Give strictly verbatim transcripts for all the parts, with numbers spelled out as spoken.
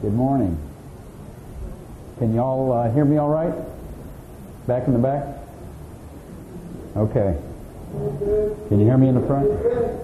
Good morning. Can y'all uh, hear me all right? Back in the back? Okay. Can you hear me in the front?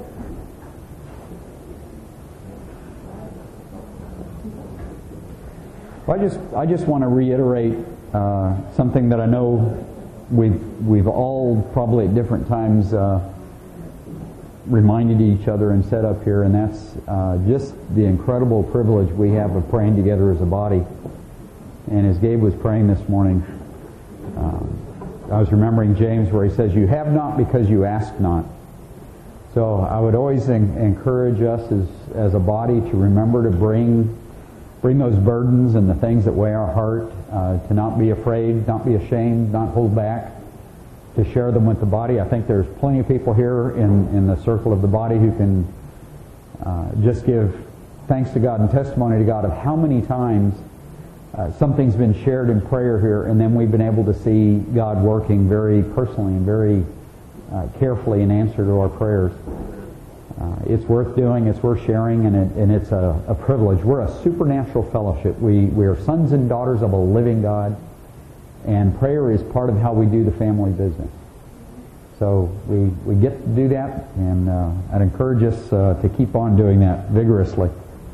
Well, I just I just want to reiterate uh, something that I know we've we've all probably at different times uh, reminded each other and set up here, and that's uh, just the incredible privilege we have of praying together as a body. And as Gabe was praying this morning, um, I was remembering James where he says, "You have not because you ask not." So I would always en- encourage us as as a body to remember to bring bring those burdens and the things that weigh our heart, uh, to not be afraid, not be ashamed, not hold back, to share them with the body. I think there's plenty of people here in, in the circle of the body who can uh, just give thanks to God and testimony to God of how many times uh, something's been shared in prayer here, and then we've been able to see God working very personally and very uh, carefully in answer to our prayers. Uh, it's worth doing, it's worth sharing, and, it, and it's a, a privilege. We're a supernatural fellowship. We, we are sons and daughters of a living God, and prayer is part of how we do the family business. So we, we get to do that, and uh, I'd encourage us uh, to keep on doing that vigorously.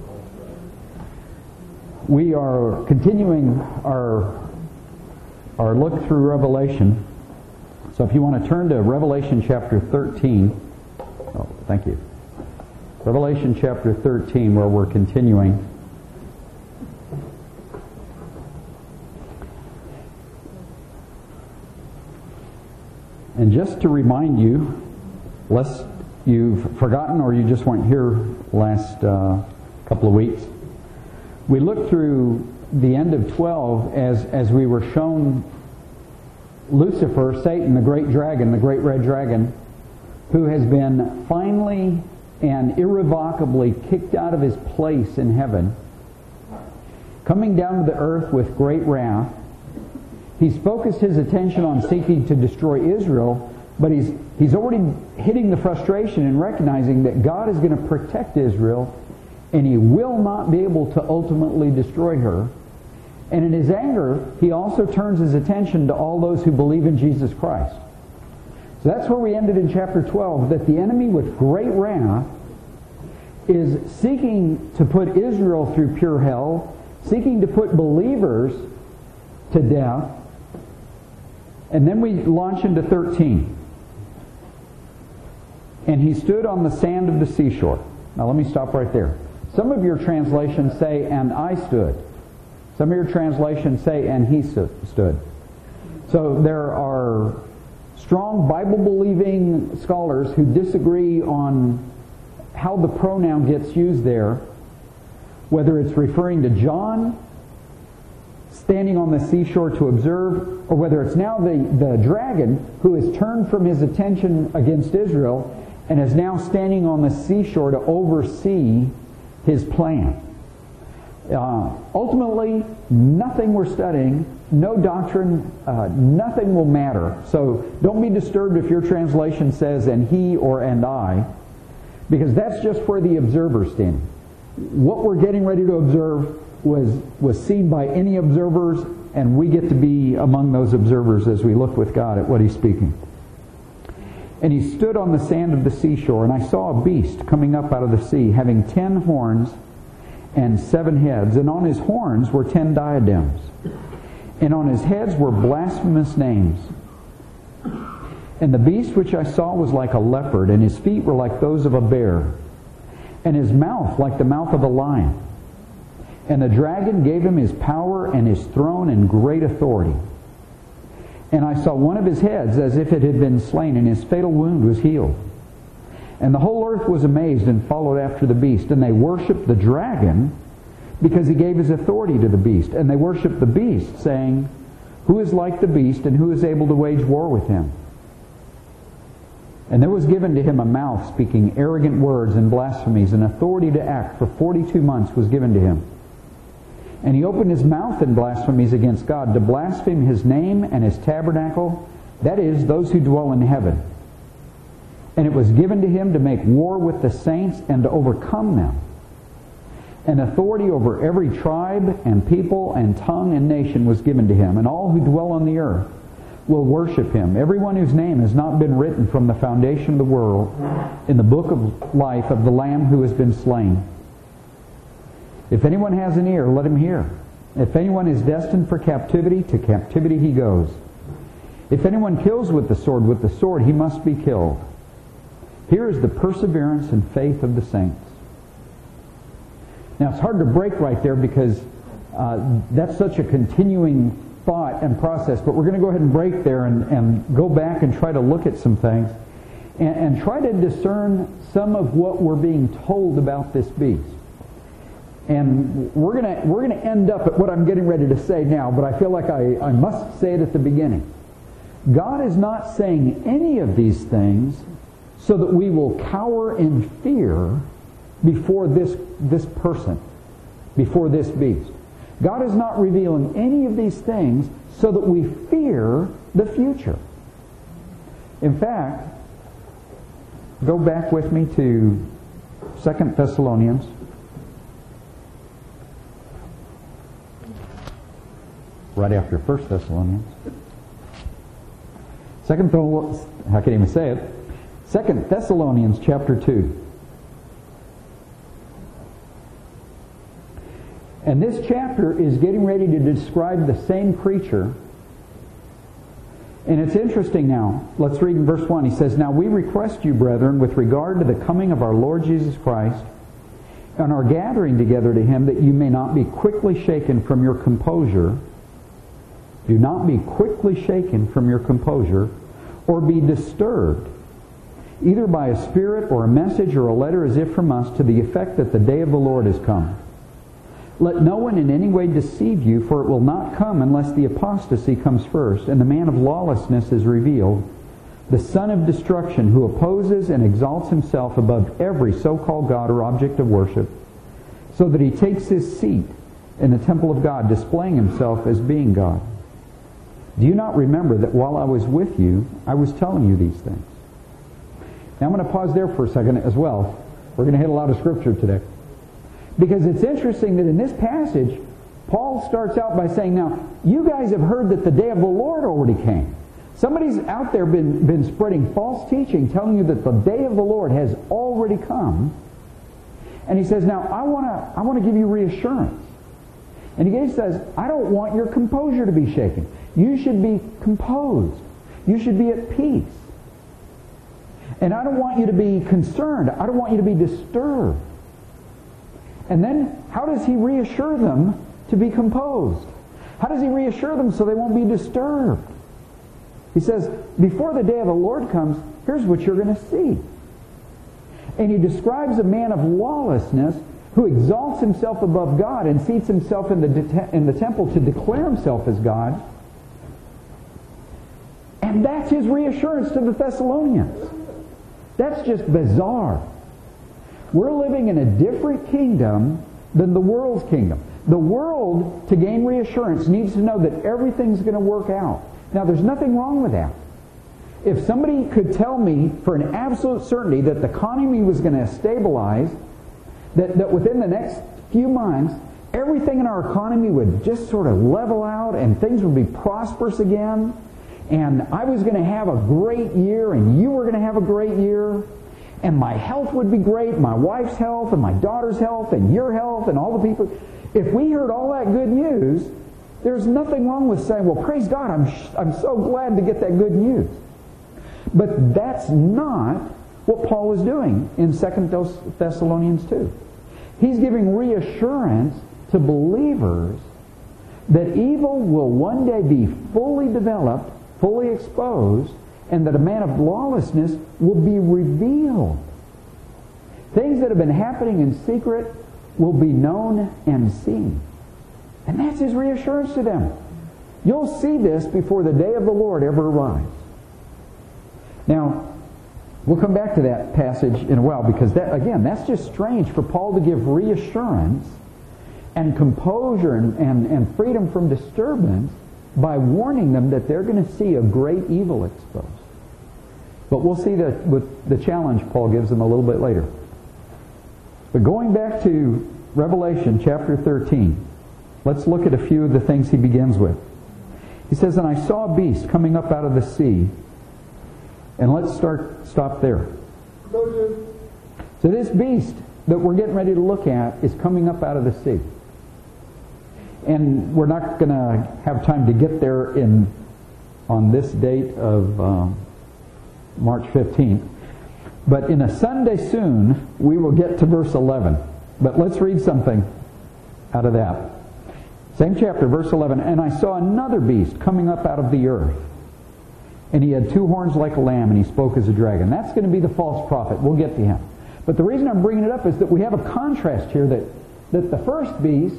We are continuing our, our look through Revelation. So if you want to turn to Revelation chapter thirteen. Oh, thank you. Revelation chapter thirteen, where we're continuing. And just to remind you, lest you've forgotten or you just weren't here last uh, couple of weeks, we looked through the end of twelve as, as we were shown Lucifer, Satan, the great dragon, the great red dragon, who has been finally and irrevocably kicked out of his place in heaven, coming down to the earth with great wrath. He's focused his attention on seeking to destroy Israel, but he's he's already hitting the frustration and recognizing that God is going to protect Israel, and he will not be able to ultimately destroy her. And in his anger, he also turns his attention to all those who believe in Jesus Christ. So that's where we ended in chapter twelve, that the enemy with great wrath is seeking to put Israel through pure hell, seeking to put believers to death. And then we launch into thirteen. And he stood on the sand of the seashore. Now let me stop right there. Some of your translations say, "and I stood." Some of your translations say, "and he stood." So there are strong Bible-believing scholars who disagree on how the pronoun gets used there, whether it's referring to John standing on the seashore to observe, or whether it's now the, the dragon who has turned from his attention against Israel and is now standing on the seashore to oversee his plan. Uh, ultimately, nothing we're studying, no doctrine, uh, nothing will matter. So don't be disturbed if your translation says "and he" or "and I," because that's just where the observer's standing. What we're getting ready to observe was, was seen by any observers, and we get to be among those observers as we look with God at what he's speaking. "And he stood on the sand of the seashore, and I saw a beast coming up out of the sea, having ten horns and seven heads, and on his horns were ten diadems, and on his heads were blasphemous names. And the beast which I saw was like a leopard, and his feet were like those of a bear, and his mouth like the mouth of a lion. And the dragon gave him his power and his throne and great authority. And I saw one of his heads as if it had been slain, and his fatal wound was healed. And the whole earth was amazed and followed after the beast. And they worshipped the dragon because he gave his authority to the beast. And they worshipped the beast, saying, 'Who is like the beast, and who is able to wage war with him?' And there was given to him a mouth speaking arrogant words and blasphemies, and authority to act for forty-two months was given to him. And he opened his mouth in blasphemies against God, to blaspheme his name and his tabernacle, that is, those who dwell in heaven. And it was given to him to make war with the saints and to overcome them. And authority over every tribe and people and tongue and nation was given to him. And all who dwell on the earth will worship him. Everyone whose name has not been written from the foundation of the world in the book of life of the Lamb who has been slain. If anyone has an ear, let him hear. If anyone is destined for captivity, to captivity he goes. If anyone kills with the sword, with the sword he must be killed. Here is the perseverance and faith of the saints. Now it's hard to break right there because uh, that's such a continuing thought and process, but we're going to go ahead and break there and, and go back and try to look at some things and, and try to discern some of what we're being told about this beast. And we're going to we're going to end up at what I'm getting ready to say now, but I feel like I, I must say it at the beginning. God is not saying any of these things so that we will cower in fear before this, this person, before this beast. God is not revealing any of these things so that we fear the future. In fact, go back with me to Second Thessalonians. Right after First Thessalonians. Second, I can't even say it. Second Thessalonians chapter two. And this chapter is getting ready to describe the same creature. And it's interesting now. Let's read in verse one. He says, "Now we request you, brethren, with regard to the coming of our Lord Jesus Christ, and our gathering together to Him, that you may not be quickly shaken from your composure. Do not be quickly shaken from your composure, or be disturbed, either by a spirit or a message or a letter as if from us, to the effect that the day of the Lord is come. Let no one in any way deceive you, for it will not come unless the apostasy comes first, and the man of lawlessness is revealed, the son of destruction, who opposes and exalts himself above every so-called God or object of worship, so that he takes his seat in the temple of God, displaying himself as being God. Do you not remember that while I was with you, I was telling you these things?" Now I'm going to pause there for a second as well. We're going to hit a lot of scripture today. Because it's interesting that in this passage, Paul starts out by saying, now, you guys have heard that the day of the Lord already came. Somebody's out there been, been spreading false teaching, telling you that the day of the Lord has already come. And he says, now, I want to I want to give you reassurance. And he says, I don't want your composure to be shaken. You should be composed. You should be at peace. And I don't want you to be concerned. I don't want you to be disturbed. And then, how does he reassure them to be composed? How does he reassure them so they won't be disturbed? He says, before the day of the Lord comes, here's what you're going to see. And he describes a man of lawlessness who exalts himself above God and seats himself in the, de- in the temple to declare himself as God. And that's his reassurance to the Thessalonians. That's just bizarre. We're living in a different kingdom than the world's kingdom. The world, to gain reassurance, needs to know that everything's going to work out. Now, there's nothing wrong with that. If somebody could tell me for an absolute certainty that the economy was going to stabilize, that, that within the next few months, everything in our economy would just sort of level out and things would be prosperous again, and I was going to have a great year and you were going to have a great year, and my health would be great, my wife's health and my daughter's health and your health and all the people. If we heard all that good news, there's nothing wrong with saying, well, praise God, I'm, I'm so glad to get that good news. But that's not what Paul was doing in Second Thessalonians two. He's giving reassurance to believers that evil will one day be fully developed, fully exposed, and that a man of lawlessness will be revealed. Things that have been happening in secret will be known and seen. And that's his reassurance to them. You'll see this before the day of the Lord ever arrives. Now, we'll come back to that passage in a while, because that, again, that's just strange for Paul to give reassurance and composure and, and, and freedom from disturbance by warning them that they're going to see a great evil exposed. But we'll see that with the challenge Paul gives them a little bit later. But going back to Revelation chapter thirteen. Let's look at a few of the things he begins with. He says, "And I saw a beast coming up out of the sea." And let's start stop there. So this beast that we're getting ready to look at is coming up out of the sea. And we're not going to have time to get there in on this date of um, March fifteenth. But in a Sunday soon, we will get to verse eleven. But let's read something out of that. Same chapter, verse eleven. "And I saw another beast coming up out of the earth. And he had two horns like a lamb, and he spoke as a dragon." That's going to be the false prophet. We'll get to him. But the reason I'm bringing it up is that we have a contrast here that, that the first beast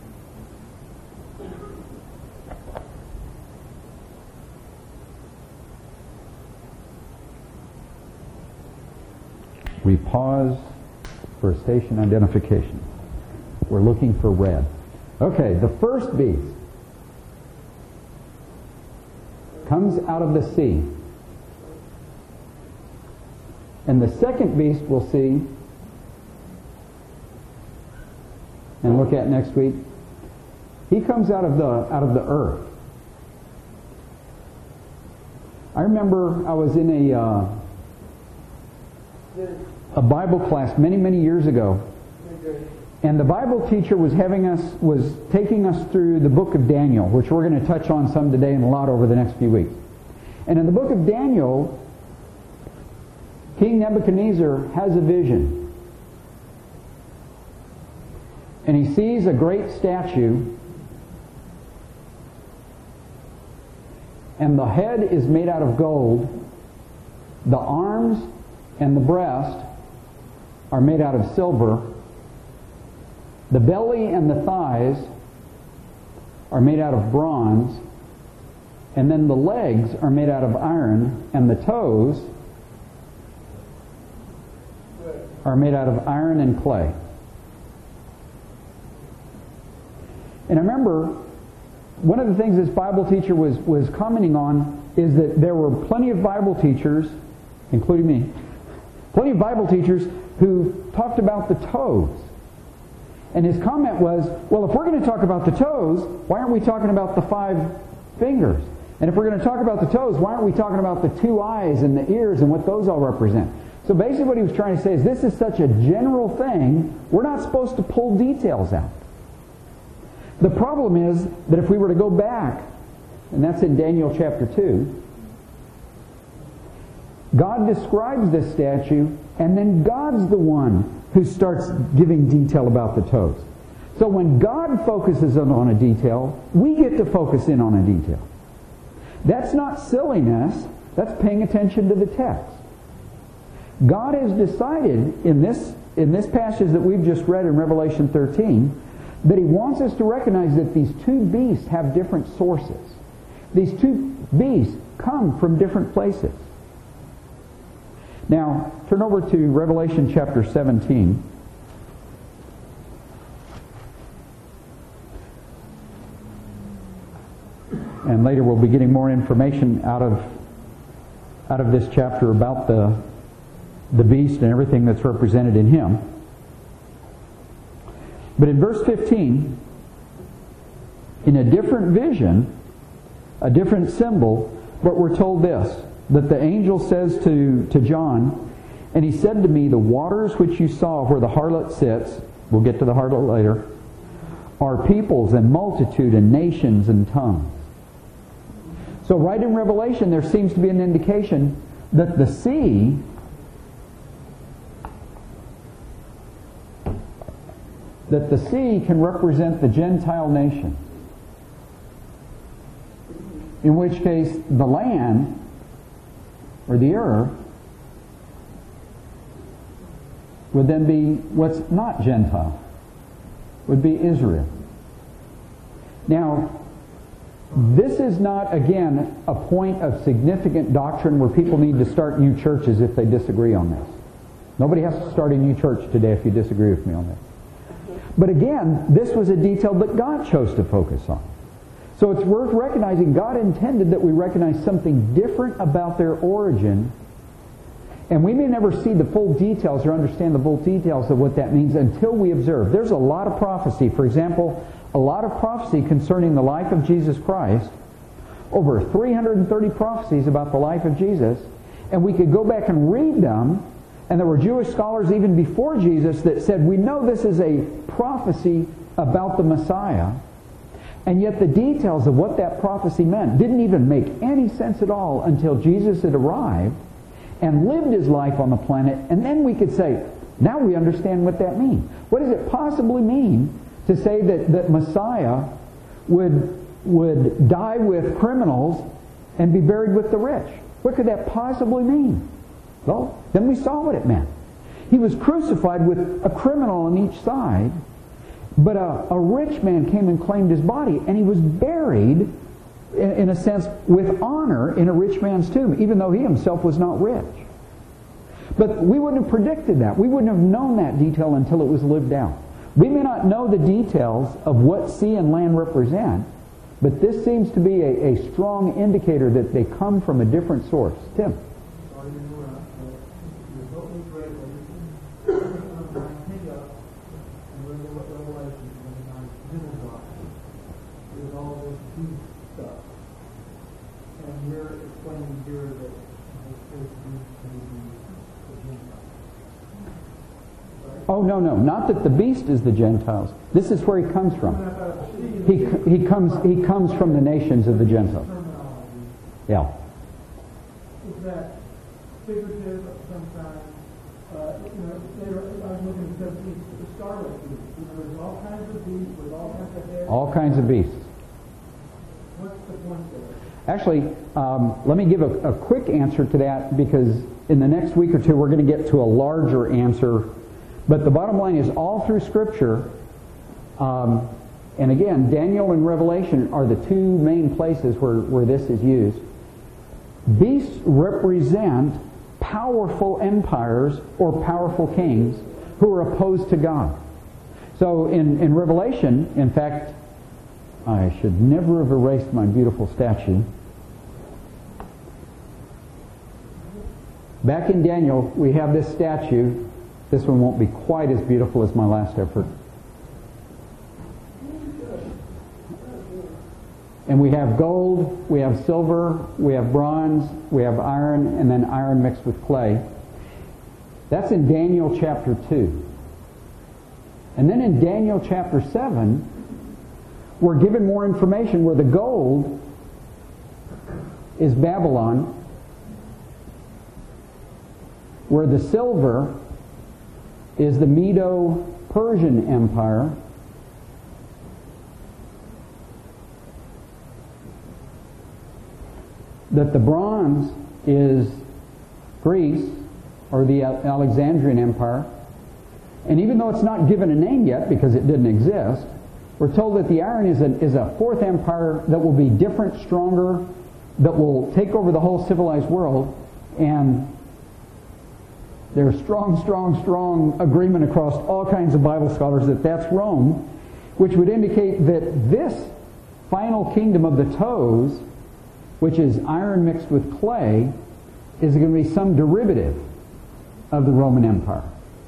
we pause for a station identification. We're looking for red. Okay, the first beast comes out of the sea. And the second beast we'll see and look at next week, he comes out of the out of the earth. I remember I was in a uh, a Bible class many many years ago, and the Bible teacher was having us was taking us through the book of Daniel, which we're going to touch on some today and a lot over the next few weeks. And in the book of Daniel, King Nebuchadnezzar has a vision. And he sees a great statue, and the head is made out of gold, the arms and the breast are made out of silver, the belly and the thighs are made out of bronze, and then the legs are made out of iron, and the toes are made out of iron and clay. And I remember one of the things this Bible teacher was, was commenting on is that there were plenty of Bible teachers, including me, plenty of Bible teachers who talked about the toes. And his comment was, well, if we're going to talk about the toes, why aren't we talking about the five fingers? And if we're going to talk about the toes, why aren't we talking about the two eyes and the ears and what those all represent? So basically what he was trying to say is this is such a general thing, we're not supposed to pull details out. The problem is that if we were to go back, and that's in Daniel chapter two, God describes this statue, and then God's the one who starts giving detail about the toes. So when God focuses in on a detail, we get to focus in on a detail. That's not silliness, that's paying attention to the text. God has decided in this, in this passage that we've just read in Revelation thirteen that He wants us to recognize that these two beasts have different sources. These two beasts come from different places. Now, turn over to Revelation chapter seventeen. And later we'll be getting more information out of out of this chapter about the the beast and everything that's represented in him. But in verse fifteen, in a different vision, a different symbol, but we're told this, that the angel says to, to John, "And he said to me, the waters which you saw where the harlot sits," we'll get to the harlot later, "are peoples and multitude and nations and tongues." So right in Revelation there seems to be an indication that the sea that the sea can represent the Gentile nation. In which case the land or the earth would then be what's not Gentile, would be Israel. Now, this is not, again, a point of significant doctrine where people need to start new churches if they disagree on this. Nobody has to start a new church today if you disagree with me on this. But again, this was a detail that God chose to focus on. So it's worth recognizing God intended that we recognize something different about their origin And we may never see the full details or understand the full details of what that means until we observe. There's a lot of prophecy. For example, a lot of prophecy concerning the life of Jesus Christ. Over three hundred thirty prophecies about the life of Jesus. And we could go back and read them. And there were Jewish scholars even before Jesus that said, we know this is a prophecy about the Messiah. And yet the details of what that prophecy meant didn't even make any sense at all until Jesus had arrived and lived His life on the planet. And then we could say, now we understand what that means. What does it possibly mean to say that, that Messiah would, would die with criminals and be buried with the rich? What could that possibly mean? Well, then we saw what it meant. He was crucified with a criminal on each side, but a, a rich man came and claimed his body, and he was buried, in, in a sense, with honor in a rich man's tomb, even though he himself was not rich. But we wouldn't have predicted that. We wouldn't have known that detail until it was lived out. We may not know the details of what sea and land represent, but this seems to be a, a strong indicator that they come from a different source. Tim? Oh, no, no. Not that the beast is the Gentiles. This is where he comes from. He, he, comes, he comes from the nations of the Gentiles. Yeah. Is that figurative of some kind? Uh, you know, they were, I was looking at seventeen, the scarlet beast. You know, there's all kinds of beasts with all kinds of heads. All kinds of beasts. What's the point there? Actually, um, let me give a, a quick answer to that, because in the next week or two we're going to get to a larger answer. But the bottom line is, all through Scripture, um, and again, Daniel and Revelation are the two main places where, where this is used. Beasts represent powerful empires or powerful kings who are opposed to God. So in, in Revelation, in fact, I should never have erased my beautiful statue. Back in Daniel, we have this statue. This one won't be quite as beautiful as my last effort. And we have gold, we have silver, we have bronze, we have iron, and then iron mixed with clay. That's in Daniel chapter two. And then in Daniel chapter seven, we're given more information where the gold is Babylon, where the silver is the Medo-Persian Empire, that the bronze is Greece, or the Alexandrian Empire, and even though it's not given a name yet because it didn't exist, we're told that the iron is a, is a fourth empire that will be different, stronger, that will take over the whole civilized world, and there's strong, strong, strong agreement across all kinds of Bible scholars that that's Rome, which would indicate that this final kingdom of the toes, which is iron mixed with clay, is going to be some derivative of the Roman Empire.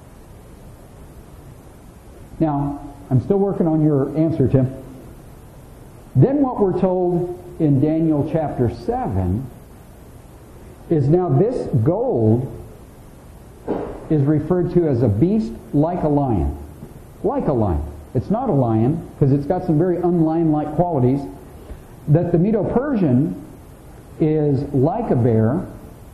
Now, I'm still working on your answer, Tim. Then what we're told in Daniel chapter seven is now this gold is referred to as a beast like a lion. Like a lion. It's not a lion, because it's got some very unlion-like qualities. That the Medo-Persian is like a bear,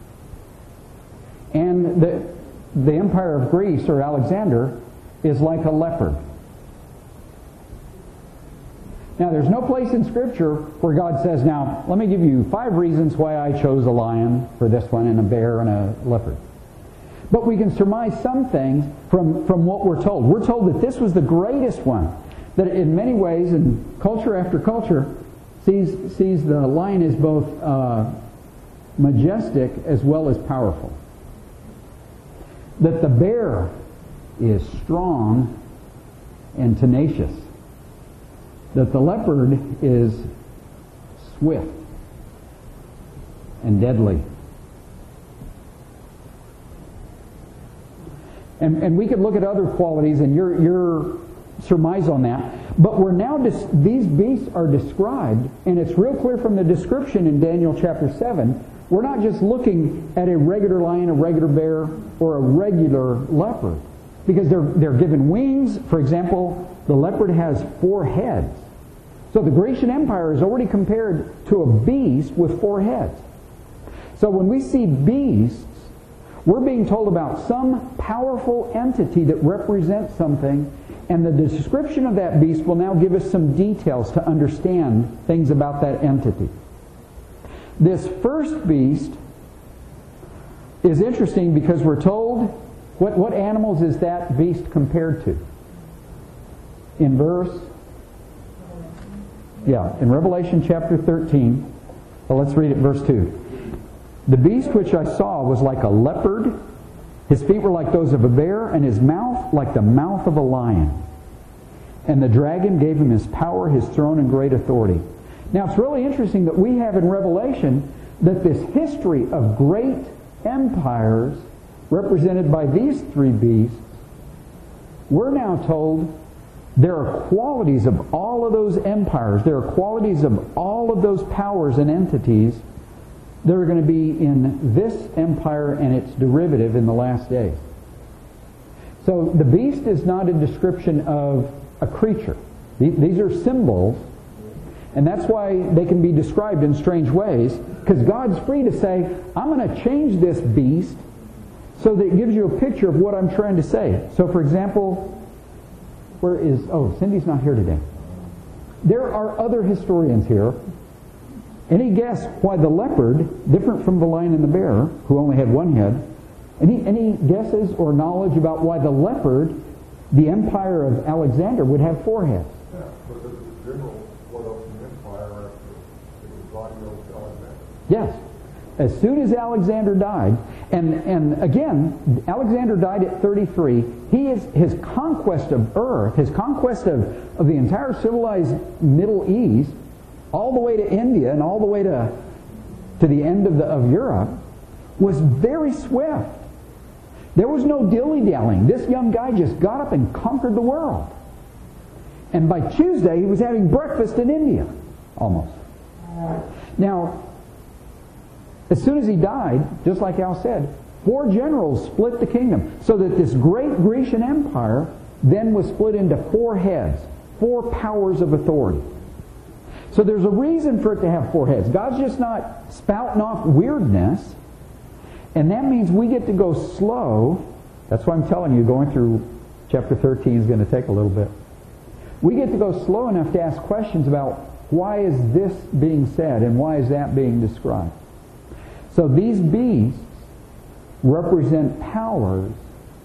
and the, the empire of Greece, or Alexander, is like a leopard. Now, there's no place in Scripture where God says, now, let me give you five reasons why I chose a lion for this one, and a bear and a leopard. But we can surmise some things from, from what we're told. We're told that this was the greatest one. That in many ways, and culture after culture, sees, sees the lion as both uh, majestic as well as powerful. That the bear is strong and tenacious. That the leopard is swift and deadly. And, and we could look at other qualities and your, your surmise on that. But we're now, dis- these beasts are described, and it's real clear from the description in Daniel chapter seven. We're not just looking at a regular lion, a regular bear, or a regular leopard. Because they're, they're given wings. For example, the leopard has four heads. So the Grecian Empire is already compared to a beast with four heads. So when we see beasts, we're being told about some powerful entity that represents something, and the description of that beast will now give us some details to understand things about that entity. This first beast is interesting because we're told, what, what animals is that beast compared to? In verse, yeah, in Revelation chapter thirteen, well, let's read it, verse two. The beast which I saw was like a leopard. His feet were like those of a bear, and his mouth like the mouth of a lion. And the dragon gave him his power, his throne, and great authority. Now, it's really interesting that we have in Revelation that this history of great empires represented by these three beasts, we're now told there are qualities of all of those empires, there are qualities of all of those powers and entities that are going to be in this empire and its derivative in the last days. So the beast is not a description of a creature. These are symbols, and that's why they can be described in strange ways, because God's free to say, I'm going to change this beast so that it gives you a picture of what I'm trying to say. So for example, where is, oh, Cindy's not here today. There are other historians here. Any guess why the leopard, different from the lion and the bear, who only had one head, any, any guesses or knowledge about why the leopard, the empire of Alexander, would have four heads? Yeah, because the general split up the empire after it was brought to Alexander. Yes. As soon as Alexander died, and, and again, Alexander died at thirty-three. He is, his conquest of earth, his conquest of, of the entire civilized Middle East, all the way to India and all the way to, to the end of, the, of Europe, was very swift. There was no dilly-dallying. This young guy just got up and conquered the world. And by Tuesday, he was having breakfast in India, almost. Now, as soon as he died, just like Al said, four generals split the kingdom, so that this great Grecian empire then was split into four heads, four powers of authority. So there's a reason for it to have four heads. God's just not spouting off weirdness. And that means we get to go slow. That's why I'm telling you, going through chapter thirteen is going to take a little bit. We get to go slow enough to ask questions about why is this being said and why is that being described. So these beasts represent powers,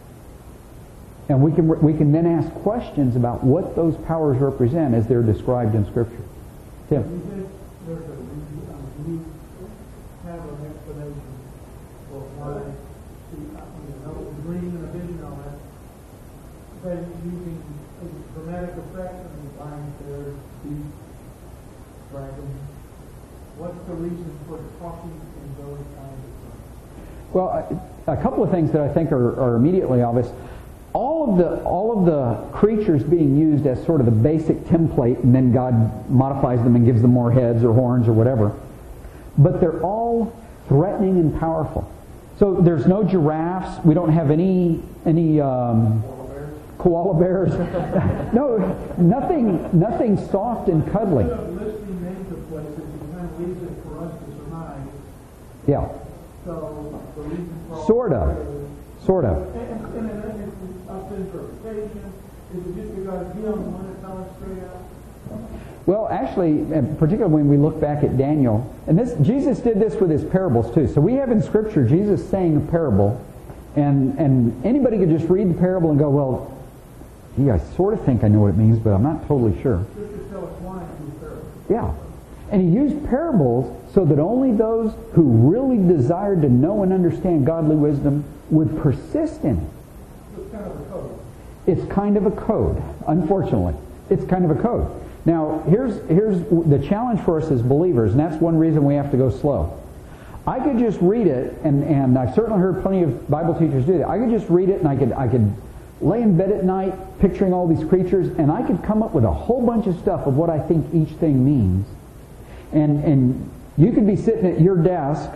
and we can we can then ask questions about what those powers represent as they're described in Scripture. Tim? You think there's a, um, you have an explanation for why, see, I mean, I was reading a vision on that, but using a dramatic effect, I mean, lions, bears, beasts, dragons. What's the reason for talking in those kinds of things? Well, a, a couple of things that I think are, are immediately obvious. All of the all of the creatures being used as sort of the basic template, and then God modifies them and gives them more heads or horns or whatever. But they're all threatening and powerful. So there's no giraffes. We don't have any any um, koala bears. No, nothing nothing soft and cuddly. Instead of listing names of places, it kind of leaves it for us to surmise. Yeah. So the reason for Sort of. Sort of. And, and, and then it's up to interpretation. Is it just because he don't want to tell us straight out? Well, actually, and particularly when we look back at Daniel, and this Jesus did this with his parables too. So we have in Scripture Jesus saying a parable, and and anybody could just read the parable and go, well, gee, I sort of think I know what it means, but I'm not totally sure. Just to tell us why he used parables. Yeah. And he used parables so that only those who really desired to know and understand godly wisdom would persist in it. It's kind of a code. It's kind of a code, unfortunately. It's kind of a code. Now, here's here's the challenge for us as believers, and that's one reason we have to go slow. I could just read it, and, and I've certainly heard plenty of Bible teachers do that. I could just read it, and I could I could lay in bed at night picturing all these creatures, and I could come up with a whole bunch of stuff of what I think each thing means. And and you could be sitting at your desk,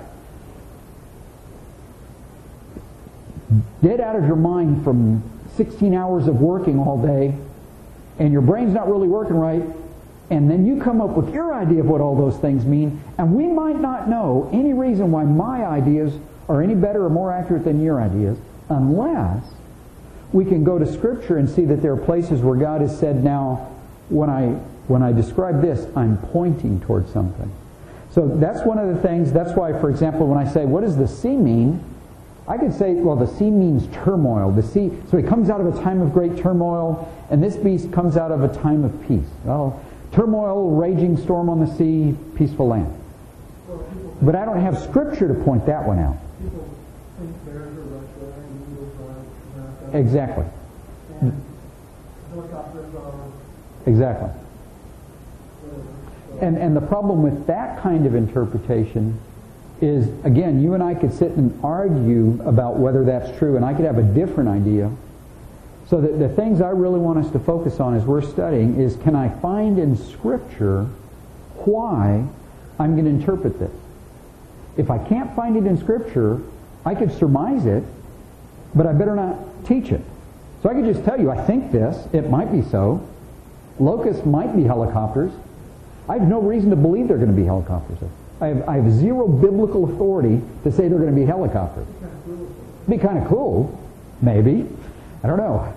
dead out of your mind from sixteen hours of working all day, and your brain's not really working right, and then you come up with your idea of what all those things mean, and we might not know any reason why my ideas are any better or more accurate than your ideas, unless we can go to Scripture and see that there are places where God has said, now, when I when I describe this, I'm pointing towards something. So that's one of the things. That's why, for example, when I say, what does the sea mean? I could say, well, the sea means turmoil. The sea, so he comes out of a time of great turmoil, and this beast comes out of a time of peace. Well, turmoil, raging storm on the sea, peaceful land. But I don't have Scripture to point that one out. People think bears are Russia and eagles are America. Exactly. And helicopters are Exactly. whatever. So And and the problem with that kind of interpretation is, again, you and I could sit and argue about whether that's true, and I could have a different idea. So that the things I really want us to focus on as we're studying is, can I find in Scripture why I'm going to interpret this? If I can't find it in Scripture, I could surmise it, but I better not teach it. So I could just tell you, I think this, it might be so. Locusts might be helicopters. I have no reason to believe they're going to be helicopters. I have, I have zero biblical authority to say they're going to be helicopters. Be kind of cool, maybe. I don't know.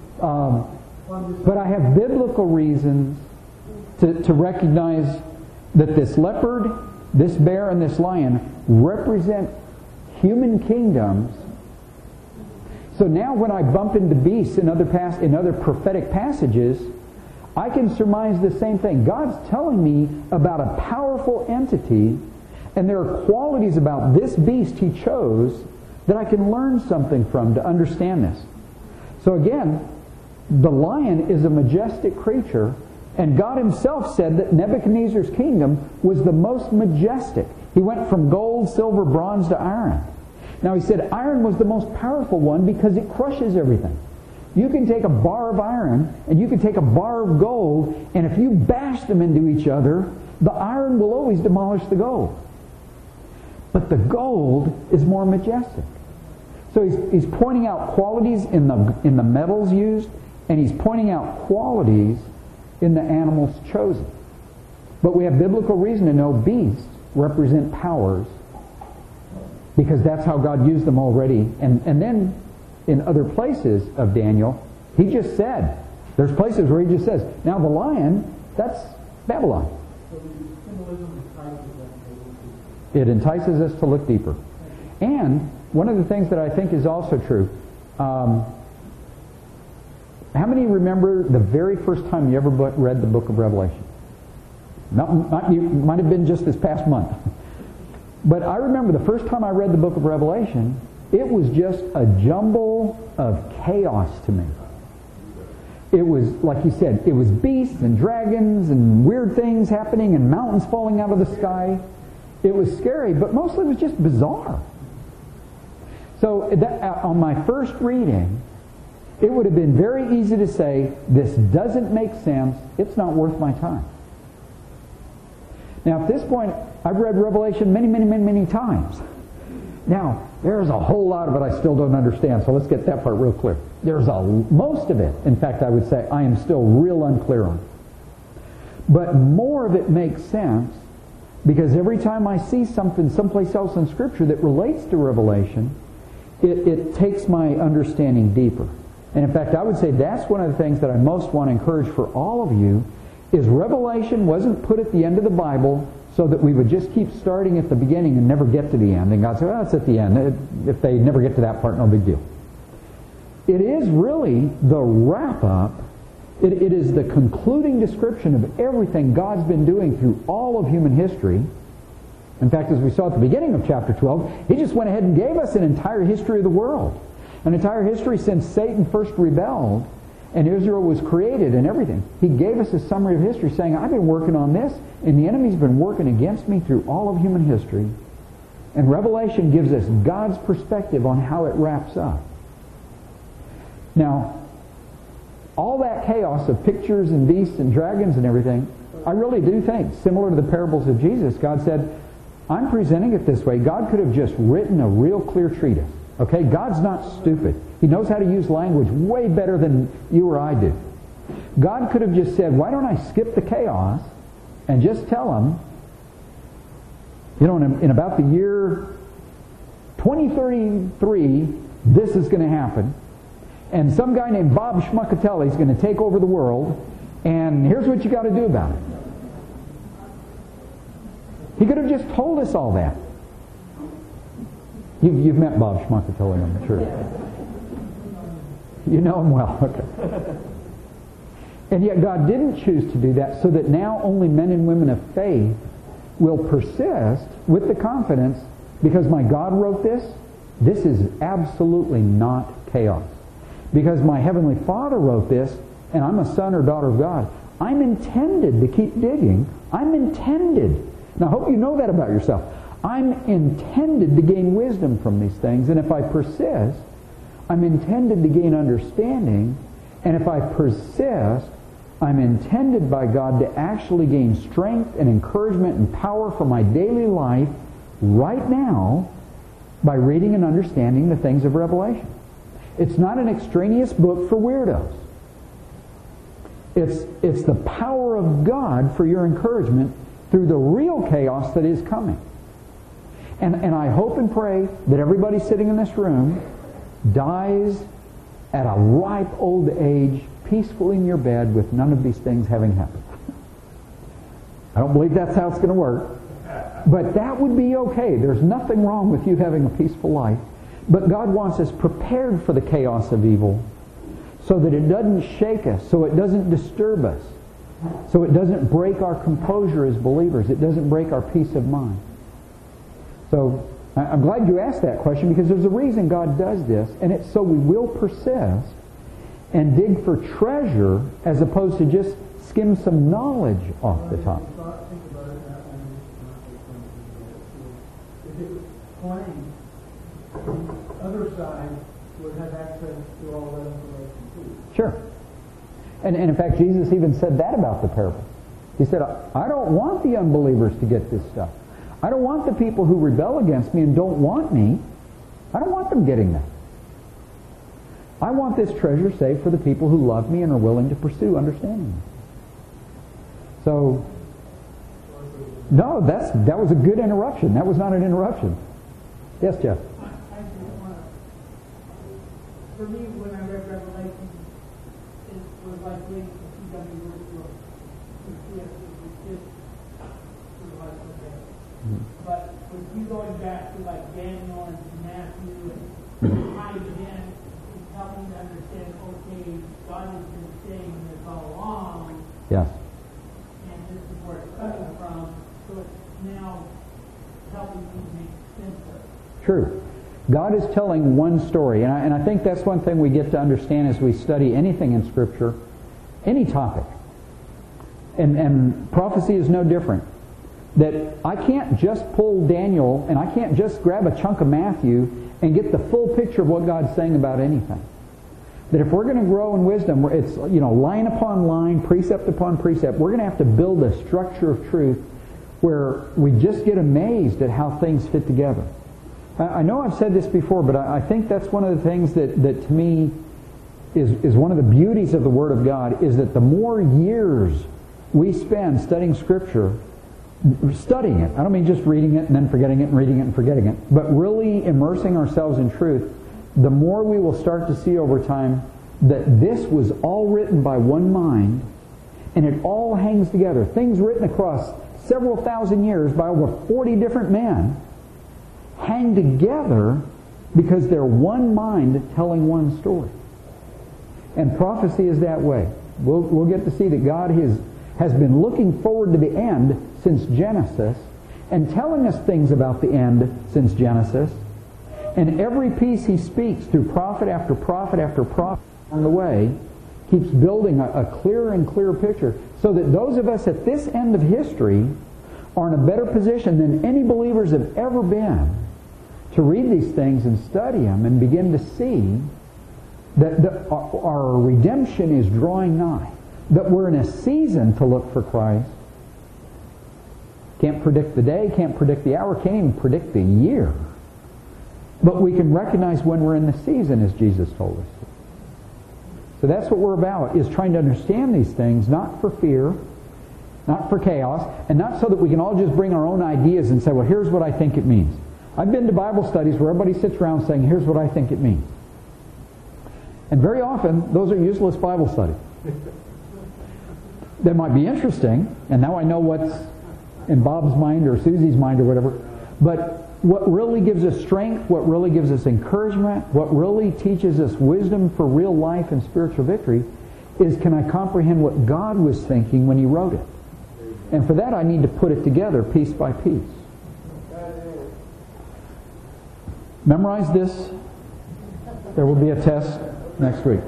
Um, but I have biblical reasons to, to recognize that this leopard, this bear, and this lion represent human kingdoms. So now when I bump into beasts in other pas- in other prophetic passages, I can surmise the same thing. God's telling me about a powerful entity, and there are qualities about this beast He chose that I can learn something from to understand this. So again, the lion is a majestic creature, and God Himself said that Nebuchadnezzar's kingdom was the most majestic. He went from gold, silver, bronze to iron. Now He said iron was the most powerful one because it crushes everything. You can take a bar of iron and you can take a bar of gold, and if you bash them into each other, the iron will always demolish the gold. But the gold is more majestic. So he's, he's pointing out qualities in the, in the metals used, and he's pointing out qualities in the animals chosen. But we have biblical reason to know beasts represent powers, because that's how God used them already. And, and then in other places of Daniel, He just said, there's places where He just says, now the lion, that's Babylon. So the symbolism entices us to It entices us to look deeper. And one of the things that I think is also true, um, how many remember the very first time you ever read the book of Revelation? Not, not, you might have been just this past month. But I remember the first time I read the book of Revelation, it was just a jumble of chaos to me. It was, like he said, it was beasts and dragons and weird things happening and mountains falling out of the sky. It was scary, but mostly it was just bizarre. So that, on my first reading, it would have been very easy to say, this doesn't make sense, it's not worth my time. Now at this point, I've read Revelation many, many, many, many times. Now, there's a whole lot of it I still don't understand, so let's get that part real clear. There's a most of it, in fact, I would say, I am still real unclear on. But more of it makes sense, because every time I see something someplace else in Scripture that relates to Revelation, it, it takes my understanding deeper. And in fact, I would say that's one of the things that I most want to encourage for all of you, is Revelation wasn't put at the end of the Bible so that we would just keep starting at the beginning and never get to the end. And God said, well, it's at the end. If they never get to that part, no big deal. It is really the wrap-up. It, it is the concluding description of everything God's been doing through all of human history. In fact, as we saw at the beginning of chapter twelve, He just went ahead and gave us an entire history of the world. An entire history since Satan first rebelled and Israel was created and everything. He gave us a summary of history saying, I've been working on this, and the enemy's been working against me through all of human history. And Revelation gives us God's perspective on how it wraps up. Now, all that chaos of pictures and beasts and dragons and everything, I really do think, similar to the parables of Jesus, God said, I'm presenting it this way. God could have just written a real clear treatise. Okay? God's not stupid. He knows how to use language way better than you or I do. God could have just said, why don't I skip the chaos and just tell them, you know, in, in about the year twenty thirty-three, this is going to happen. And some guy named Bob Schmuckatelli is going to take over the world, and here's what you got to do about it. He could have just told us all that. You've, you've met Bob Schmuckatelli, I'm sure. You know him well. Okay. And yet God didn't choose to do that, so that now only men and women of faith will persist with the confidence, because my God wrote this, this is absolutely not chaos. Because my Heavenly Father wrote this, and I'm a son or daughter of God, I'm intended to keep digging. I'm intended. Now I hope you know that about yourself. I'm intended to gain wisdom from these things, and if I persist, I'm intended to gain understanding, and if I persist, I'm intended by God to actually gain strength and encouragement and power for my daily life right now by reading and understanding the things of Revelation. It's not an extraneous book for weirdos. It's, it's the power of God for your encouragement through the real chaos that is coming. And, and I hope and pray that everybody sitting in this room dies at a ripe old age, peacefully in your bed with none of these things having happened. I don't believe that's how it's going to work. But that would be okay. There's nothing wrong with you having a peaceful life. But God wants us prepared for the chaos of evil so that it doesn't shake us, so it doesn't disturb us, so it doesn't break our composure as believers. It doesn't break our peace of mind. So I'm glad you asked that question, because there's a reason God does this, and it's so we will persist and dig for treasure as opposed to just skim some knowledge off the top. Think about it that way. If it was plain, the other side would have access to all that information too. Sure. And, and in fact, Jesus even said that about the parable. He said, I don't want the unbelievers to get this stuff. I don't want the people who rebel against me and don't want me, I don't want them getting that. I want this treasure saved for the people who love me and are willing to pursue understanding me. So, no, that's that was a good interruption. That was not an interruption. Yes, Jeff? I just want to, for me, when I read Revelation, it was like reading the C W Lewis book. It was just sort of like, okay. But with you going back to like Daniel and Matthew and tying it in, it's helping to understand, okay, God has been saying this all along. Yes. And this is where it's coming from. So it's now helping me make sense of it. True. God is telling one story, and I, and I think that's one thing we get to understand as we study anything in Scripture, any topic. And, and prophecy is no different. That I can't just pull Daniel, and I can't just grab a chunk of Matthew and get the full picture of what God's saying about anything. That if we're going to grow in wisdom, it's, you know, line upon line, precept upon precept, we're going to have to build a structure of truth where we just get amazed at how things fit together. I know I've said this before, but I think that's one of the things that, that to me is, is one of the beauties of the Word of God, is that the more years we spend studying Scripture, studying it, I don't mean just reading it and then forgetting it and reading it and forgetting it, but really immersing ourselves in truth, the more we will start to see over time that this was all written by one mind, and it all hangs together. Things written across several thousand years by over forty different men hang together because they're one mind telling one story. And prophecy is that way. We'll, we'll get to see that God has, has been looking forward to the end since Genesis and telling us things about the end since Genesis. And every piece He speaks through prophet after prophet after prophet on the way keeps building a, a clearer and clearer picture so that those of us at this end of history are in a better position than any believers have ever been to read these things and study them and begin to see that the, our, our redemption is drawing nigh, that we're in a season to look for Christ. Can't predict the day, can't predict the hour, can't even predict the year. But we can recognize when we're in the season, as Jesus told us. So that's what we're about, is trying to understand these things, not for fear, not for chaos, and not so that we can all just bring our own ideas and say, well, here's what I think it means. I've been to Bible studies where everybody sits around saying, here's what I think it means. And very often, those are useless Bible studies. They might be interesting, and now I know what's in Bob's mind or Susie's mind or whatever, but what really gives us strength, what really gives us encouragement, what really teaches us wisdom for real life and spiritual victory is, can I comprehend what God was thinking when He wrote it? And for that I need to put it together piece by piece. Memorize this. There will be a test next week.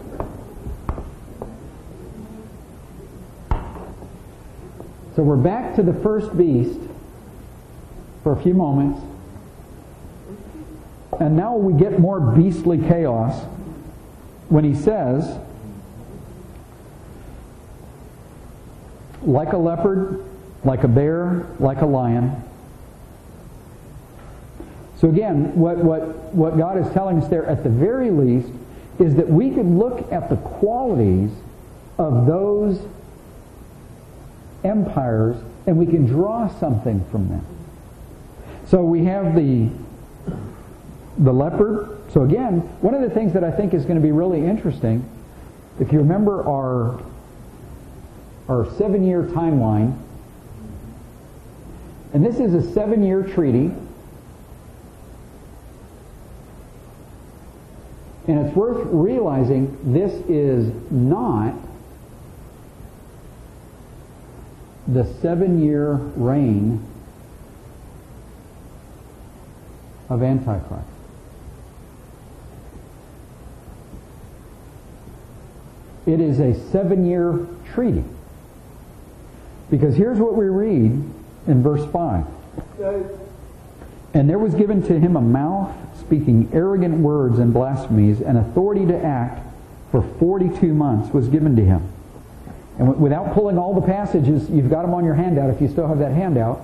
So we're back to the first beast for a few moments. And now we get more beastly chaos when he says, like a leopard, like a bear, like a lion. So again, what, what, what God is telling us there at the very least is that we can look at the qualities of those empires and we can draw something from them. So we have the the leopard. So again, one of the things that I think is going to be really interesting, if you remember our our seven-year timeline, and this is a seven-year treaty, and it's worth realizing this is not the seven-year reign of Antichrist. It is a seven-year treaty. Because here's what we read in verse five. And there was given to him a mouth speaking arrogant words and blasphemies, and authority to act for forty-two months was given to him. And w- without pulling all the passages, you've got them on your handout if you still have that handout.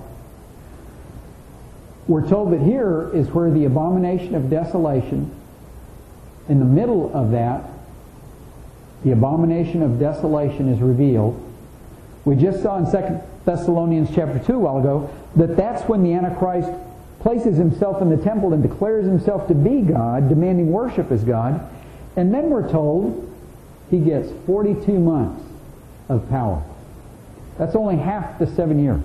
We're told that here is where the abomination of desolation, in the middle of that, the abomination of desolation is revealed. We just saw in Second Thessalonians chapter two a while ago that that's when the Antichrist places himself in the temple and declares himself to be God, demanding worship as God. And then we're told he gets forty-two months of power. That's only half the seven years.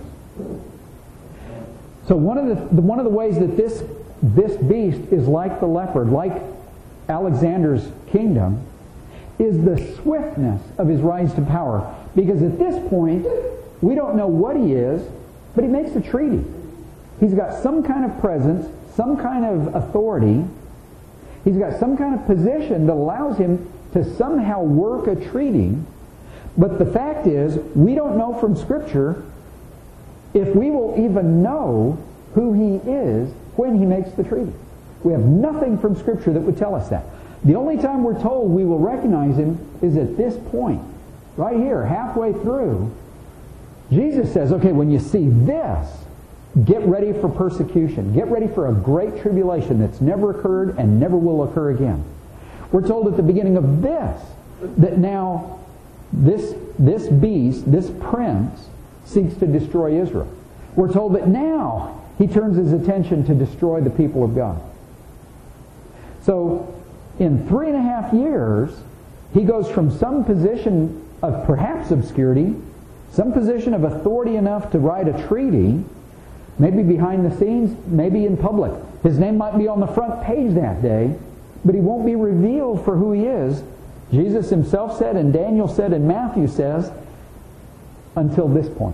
So one of the one of the ways that this this beast is like the leopard, like Alexander's kingdom, is the swiftness of his rise to power. Because at this point, we don't know what he is, but he makes a treaty. He's got some kind of presence, some kind of authority. He's got some kind of position that allows him to somehow work a treaty. But the fact is, we don't know from Scripture if we will even know who he is when he makes the treaty. We have nothing from Scripture that would tell us that. The only time we're told we will recognize him is at this point, right here, halfway through. Jesus says, okay, when you see this, get ready for persecution. Get ready for a great tribulation that's never occurred and never will occur again. We're told at the beginning of this that now this, this beast, this prince, seeks to destroy Israel. We're told that now he turns his attention to destroy the people of God. So in three and a half years, he goes from some position of perhaps obscurity, some position of authority enough to write a treaty, maybe behind the scenes, maybe in public. His name might be on the front page that day, but he won't be revealed for who he is. Jesus himself said, and Daniel said, and Matthew says, until this point.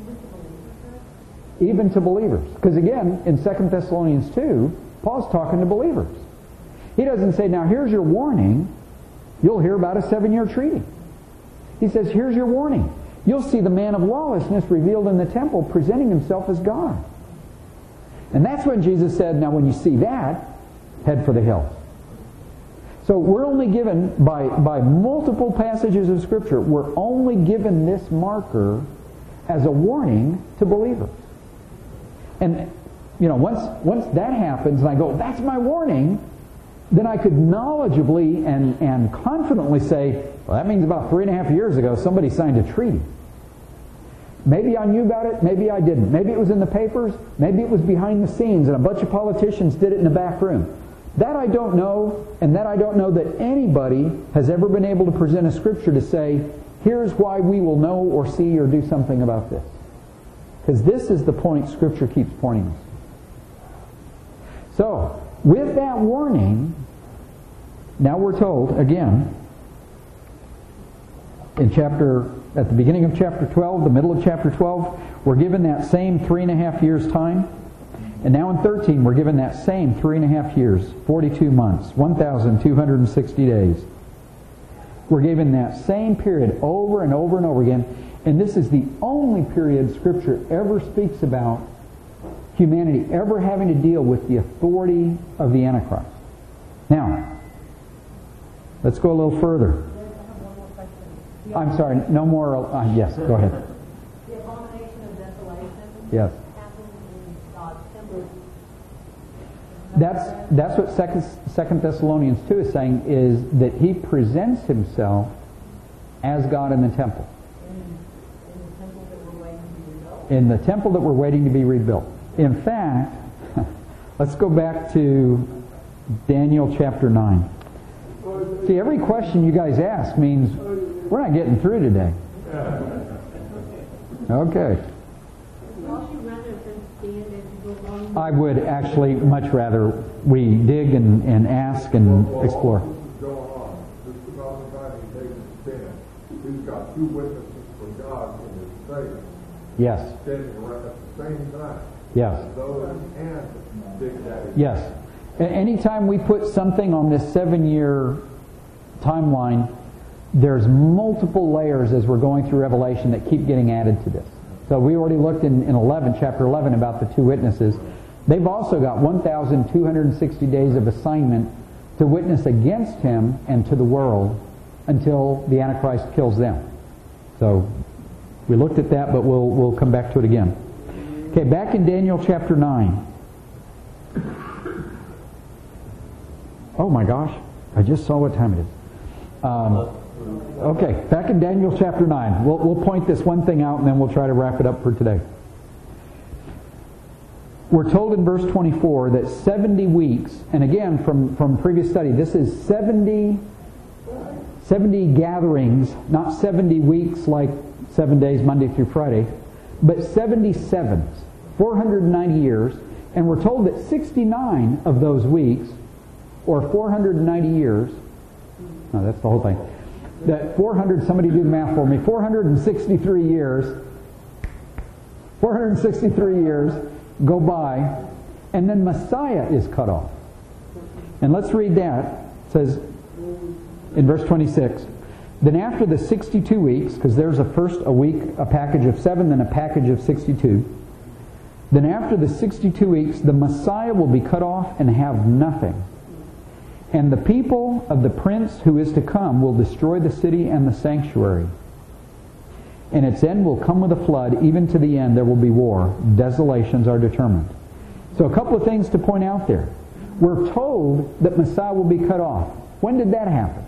Even to believers. Because again, in Second Thessalonians two, Paul's talking to believers. He doesn't say, now here's your warning. You'll hear about a seven-year treaty. He says, here's your warning. You'll see the man of lawlessness revealed in the temple presenting himself as God. And that's when Jesus said, now when you see that, head for the hills. So we're only given, by, by multiple passages of Scripture, we're only given this marker as a warning to believers. And, you know, once, once that happens and I go, that's my warning, then I could knowledgeably and, and confidently say, well, that means about three and a half years ago somebody signed a treaty. Maybe I knew about it, maybe I didn't. Maybe it was in the papers, maybe it was behind the scenes and a bunch of politicians did it in the back room. That I don't know, and that I don't know that anybody has ever been able to present a Scripture to say, here's why we will know or see or do something about this. Because this is the point Scripture keeps pointing us. So, with that warning, now we're told, again, in chapter, at the beginning of chapter twelve, the middle of chapter twelve, we're given that same three and a half years time. And now in thirteen, we're given that same three and a half years, forty-two months, one thousand two hundred sixty days. We're given that same period over and over and over again. And this is the only period Scripture ever speaks about humanity ever having to deal with the authority of the Antichrist. Now, let's go a little further. I'm sorry, no more, uh, yes, go ahead. The abomination of desolation Yes. happened in God's temple. That's, that's what Second, Second Thessalonians two is saying, is that He presents Himself as God in the temple. In, in the temple that we're waiting to be rebuilt. In the temple that we're waiting to be rebuilt. In fact, let's go back to Daniel chapter nine. See, every question you guys ask means we're not getting through today. Okay. Don't you rather than stand as you go along? I would actually much rather we dig and, and ask and Well, explore. all this is going on. This is about the time he takes a stand. He's got two witnesses for God in his face, Yes. standing around at the same time. Yes. Those and Big Daddy. Yes. A- Anytime we put something on this seven-year timeline, there's multiple layers as we're going through Revelation that keep getting added to this. So we already looked in, in eleven, chapter eleven, about the two witnesses. They've also got one thousand two hundred sixty days of assignment to witness against him and to the world until the Antichrist kills them. So we looked at that, but we'll we'll come back to it again. Okay, back in Daniel chapter nine. Oh my gosh, I just saw what time it is. Um, okay, back in Daniel chapter nine. We'll, we'll point this one thing out and then we'll try to wrap it up for today. We're told in verse twenty-four that seventy weeks, and again from, from previous study, this is seventy, seventy gatherings, not seventy weeks like seven days, Monday through Friday, but seventy sevens, four hundred ninety years, and we're told that sixty-nine of those weeks, or four hundred ninety years, no, that's the whole thing, that four hundred, somebody do the math for me, four hundred sixty-three years, four hundred sixty-three years go by, and then Messiah is cut off. And let's read that. It says in verse twenty-six, then after the sixty-two weeks, because there's a first a week, a package of seven, then a package of sixty-two, then after the sixty-two weeks, the Messiah will be cut off and have nothing. And the people of the prince who is to come will destroy the city and the sanctuary. And its end will come with a flood. Even to the end there will be war. Desolations are determined. So a couple of things to point out there. We're told that Messiah will be cut off. When did that happen?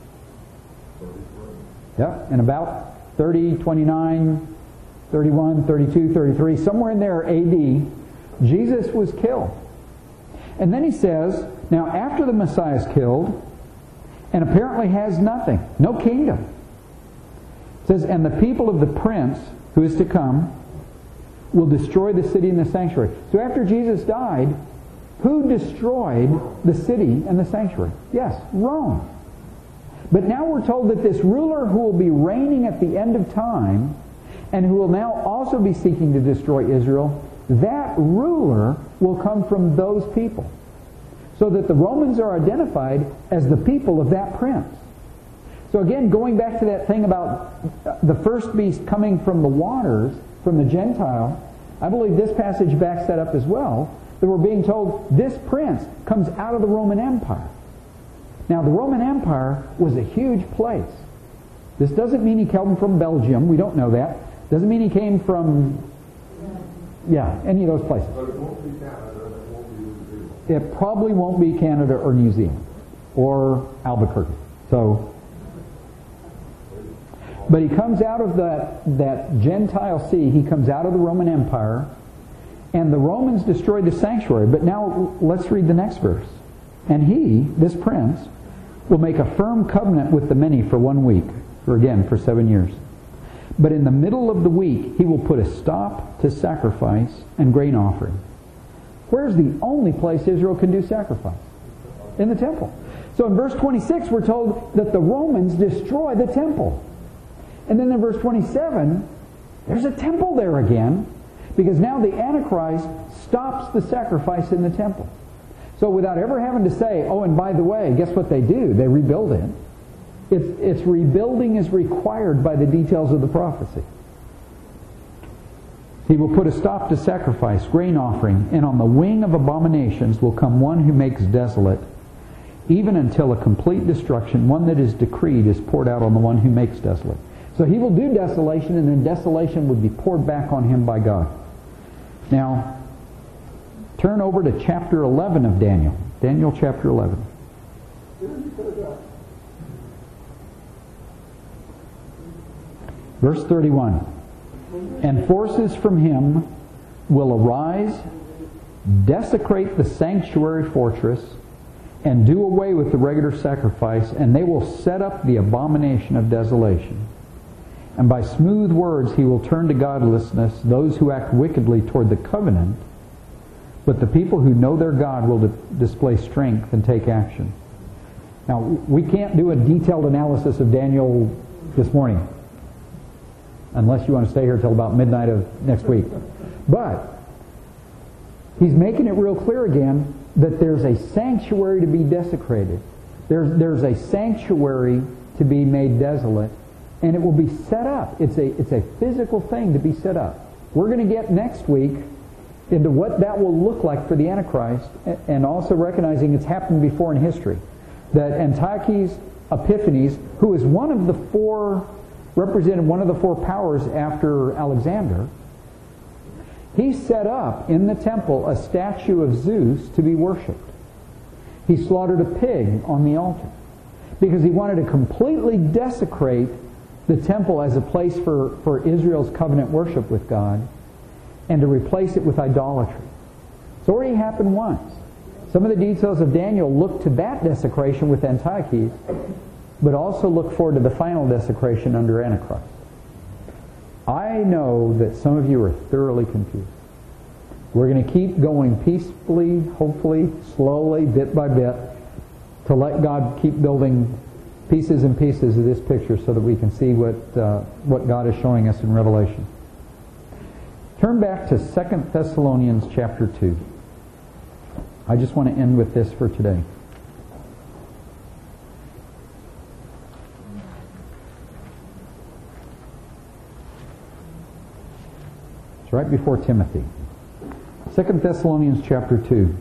Yep, in about thirty, twenty-nine, thirty-one, thirty-two, thirty-three, somewhere in there A D, Jesus was killed. And then he says, now after the Messiah is killed, and apparently has nothing, no kingdom. It says, and the people of the prince who is to come will destroy the city and the sanctuary. So after Jesus died, who destroyed the city and the sanctuary? Yes, Rome. But now we're told that this ruler who will be reigning at the end of time, and who will now also be seeking to destroy Israel, that ruler will come from those people. So that the Romans are identified as the people of that prince. So again, going back to that thing about the first beast coming from the waters, from the Gentile, I believe this passage backs that up as well, that we're being told this prince comes out of the Roman Empire. Now, the Roman Empire was a huge place. This doesn't mean he came from Belgium. We don't know that. Doesn't mean he came from, yeah, any of those places. But it won't be Canada, and it won't be New Zealand. It probably won't be Canada or New Zealand or Albuquerque. So, but he comes out of that, that Gentile sea. He comes out of the Roman Empire, and the Romans destroyed the sanctuary. But now let's read the next verse. And he, this prince, will make a firm covenant with the many for one week, or again, for seven years. But in the middle of the week, he will put a stop to sacrifice and grain offering. Where's the only place Israel can do sacrifice? In the temple. So in verse twenty-six, we're told that the Romans destroy the temple. And then in verse twenty-seven, there's a temple there again, because now the Antichrist stops the sacrifice in the temple. So without ever having to say, oh, and by the way, guess what they do? They rebuild it. It's, it's rebuilding is required by the details of the prophecy. He will put a stop to sacrifice, grain offering, and on the wing of abominations will come one who makes desolate, even until a complete destruction, one that is decreed, is poured out on the one who makes desolate. So he will do desolation, and then desolation would be poured back on him by God. Now, turn over to chapter eleven of Daniel. Daniel chapter eleven. Verse thirty-one. And forces from him will arise, desecrate the sanctuary fortress, and do away with the regular sacrifice, and they will set up the abomination of desolation. And by smooth words he will turn to godlessness those who act wickedly toward the covenant, but the people who know their God will di- display strength and take action. Now, we can't do a detailed analysis of Daniel this morning, unless you want to stay here till about midnight of next week. But he's making it real clear again that there's a sanctuary to be desecrated. There's, there's a sanctuary to be made desolate, and it will be set up. It's a, it's a physical thing to be set up. We're going to get next week into what that will look like for the Antichrist, and also recognizing it's happened before in history. That Antiochus Epiphanes, who is one of the four, represented one of the four powers after Alexander, he set up in the temple a statue of Zeus to be worshipped. He slaughtered a pig on the altar because he wanted to completely desecrate the temple as a place for, for Israel's covenant worship with God, and to replace it with idolatry. It's already happened once. Some of the details of Daniel look to that desecration with Antiochus, but also look forward to the final desecration under Antichrist. I know that some of you are thoroughly confused. We're going to keep going peacefully, hopefully, slowly, bit by bit, to let God keep building pieces and pieces of this picture so that we can see what, uh, what God is showing us in Revelation. Turn back to Second Thessalonians chapter two. I just want to end with this for today. It's right before Timothy. Second Thessalonians chapter two.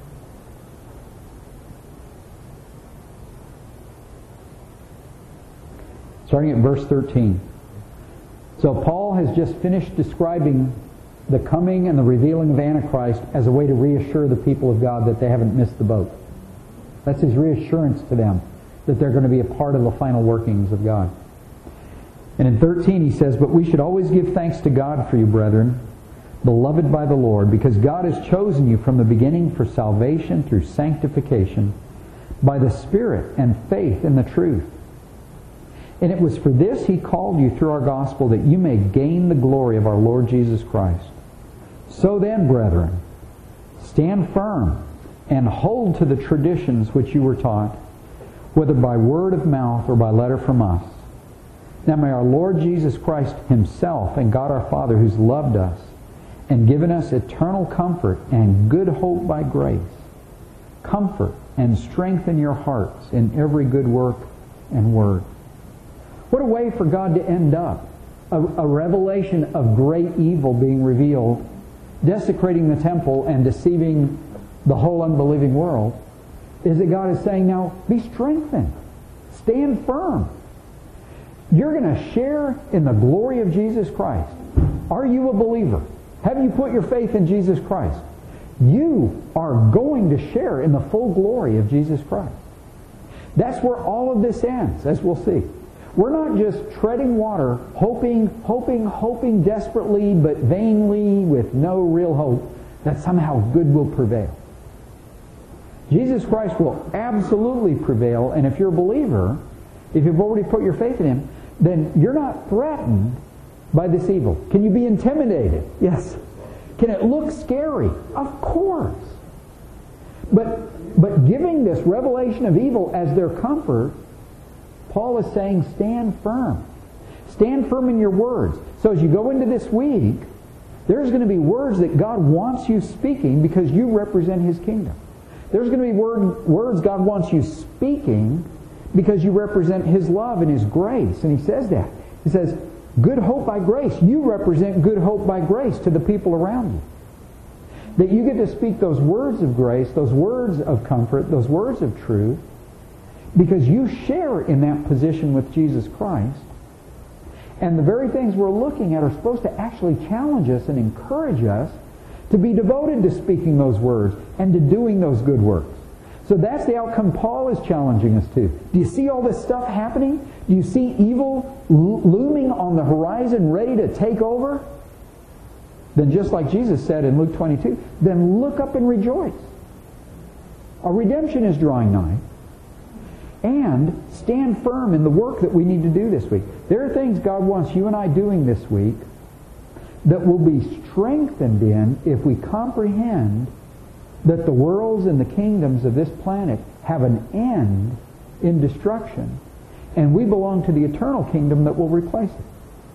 Starting at verse thirteen. So Paul has just finished describing the coming and the revealing of Antichrist as a way to reassure the people of God that they haven't missed the boat. That's his reassurance to them, that they're going to be a part of the final workings of God. And in thirteen he says, "But we should always give thanks to God for you, brethren, beloved by the Lord, because God has chosen you from the beginning for salvation through sanctification by the Spirit and faith in the truth. And it was for this He called you through our gospel, that you may gain the glory of our Lord Jesus Christ. So then, brethren, stand firm and hold to the traditions which you were taught, whether by word of mouth or by letter from us. Now may our Lord Jesus Christ Himself and God our Father, who's loved us and given us eternal comfort and good hope by grace, comfort and strengthen your hearts in every good work and word." What a way for God to end up. A, a revelation of great evil being revealed desecrating the temple and deceiving the whole unbelieving world, is that God is saying, now, be strengthened. Stand firm. You're going to share in the glory of Jesus Christ. Are you a believer? Have you put your faith in Jesus Christ? You are going to share in the full glory of Jesus Christ. That's where all of this ends, as we'll see. We're not just treading water, hoping, hoping, hoping desperately, but vainly, with no real hope, that somehow good will prevail. Jesus Christ will absolutely prevail, and if you're a believer, if you've already put your faith in Him, then you're not threatened by this evil. Can you be intimidated? Yes. Can it look scary? Of course. But, but giving this revelation of evil as their comfort, Paul is saying, stand firm. Stand firm in your words. So as you go into this week, there's going to be words that God wants you speaking because you represent His kingdom. There's going to be word, words God wants you speaking because you represent His love and His grace. And He says that. He says, good hope by grace. You represent good hope by grace to the people around you. That you get to speak those words of grace, those words of comfort, those words of truth, because you share in that position with Jesus Christ. And the very things we're looking at are supposed to actually challenge us and encourage us to be devoted to speaking those words and to doing those good works. So that's the outcome Paul is challenging us to. Do you see all this stuff happening? Do you see evil looming on the horizon ready to take over? Then just like Jesus said in Luke twenty-two, then look up and rejoice. Our redemption is drawing nigh. And stand firm in the work that we need to do this week. There are things God wants you and I doing this week that will be strengthened in if we comprehend that the worlds and the kingdoms of this planet have an end in destruction, and we belong to the eternal kingdom that will replace it.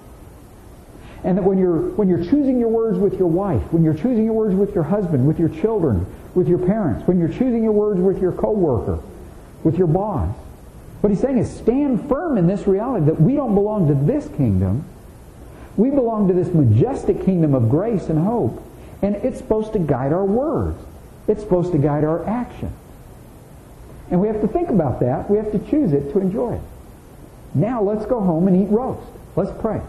And that when you're when you're choosing your words with your wife, when you're choosing your words with your husband, with your children, with your parents, when you're choosing your words with your co-worker, with your boss, what he's saying is stand firm in this reality that we don't belong to this kingdom. We belong to this majestic kingdom of grace and hope, and it's supposed to guide our words. It's supposed to guide our action. And we have to think about that. We have to choose it to enjoy it. Now let's go home and eat roast. Let's pray.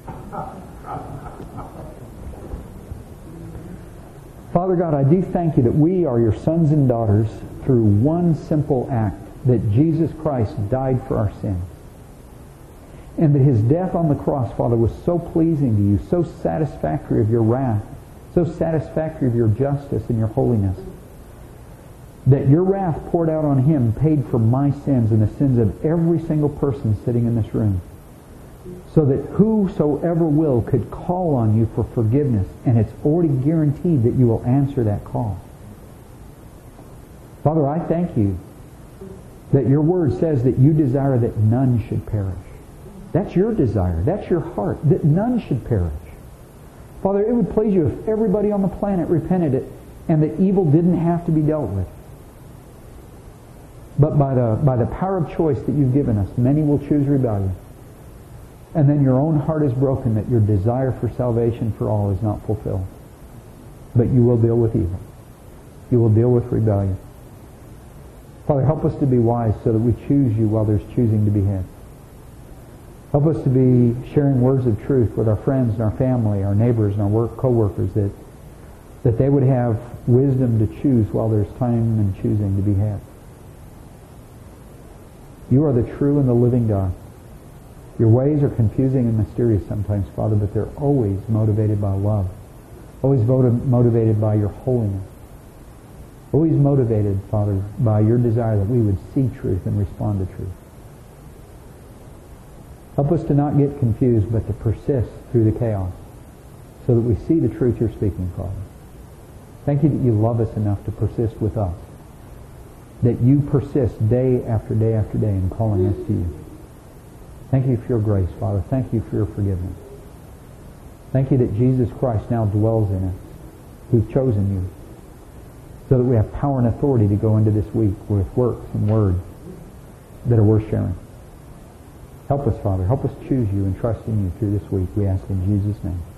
Father God, I do thank You that we are Your sons and daughters through one simple act, that Jesus Christ died for our sins. And that His death on the cross, Father, was so pleasing to You, so satisfactory of Your wrath, so satisfactory of Your justice and Your holiness, that Your wrath poured out on Him paid for my sins and the sins of every single person sitting in this room, so that whosoever will could call on You for forgiveness, and it's already guaranteed that You will answer that call. Father, I thank You that Your Word says that You desire that none should perish. That's Your desire. That's Your heart, that none should perish. Father, it would please You if everybody on the planet repented it and that evil didn't have to be dealt with. But by the, by the power of choice that You've given us, many will choose rebellion. And then Your own heart is broken that Your desire for salvation for all is not fulfilled. But You will deal with evil. You will deal with rebellion. Father, help us to be wise so that we choose You while there's choosing to be had. Help us to be sharing words of truth with our friends and our family, our neighbors and our work co-workers, that, that they would have wisdom to choose while there's time and choosing to be had. You are the true and the living God. Your ways are confusing and mysterious sometimes, Father, but they're always motivated by love, always motivated by Your holiness, always motivated, Father, by Your desire that we would see truth and respond to truth. Help us to not get confused, but to persist through the chaos so that we see the truth You're speaking, Father. Thank You that You love us enough to persist with us, that You persist day after day after day in calling us to You. Thank You for Your grace, Father. Thank You for Your forgiveness. Thank You that Jesus Christ now dwells in us, who've chosen You, so that we have power and authority to go into this week with works and words that are worth sharing. Help us, Father. Help us choose You and trust in You through this week. We ask in Jesus' name.